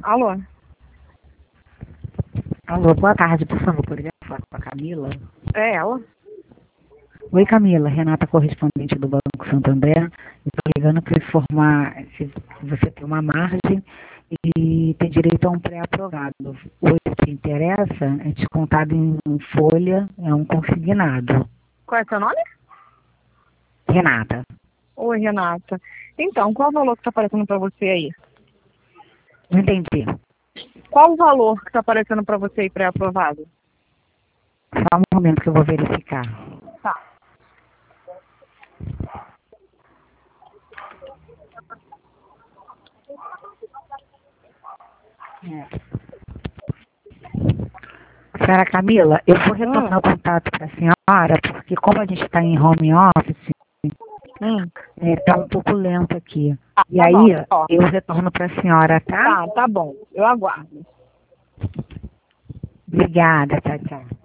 Alô? Alô, boa tarde, por favor, poderia falar com a Camila? É ela? Oi, Camila, Renata, correspondente do Banco Santander. Estou ligando para informar se você tem uma margem e tem direito a um pré-aprovado. Hoje te interessa, é descontado em folha, é um consignado. Qual é seu nome? Renata, Oi, Renata. Então, qual o valor que tá aparecendo pra você aí? não entendi. Qual o valor que tá aparecendo pra você aí pré-aprovado? Só um momento que eu vou verificar. Tá. Senhora Camila, eu vou retornar o contato para a senhora, porque como a gente está em home office, está um pouco lento aqui. E Tá aí, bom. Ó, eu retorno para a senhora, tá? tá bom. Eu aguardo. Obrigada, tchau, tchau.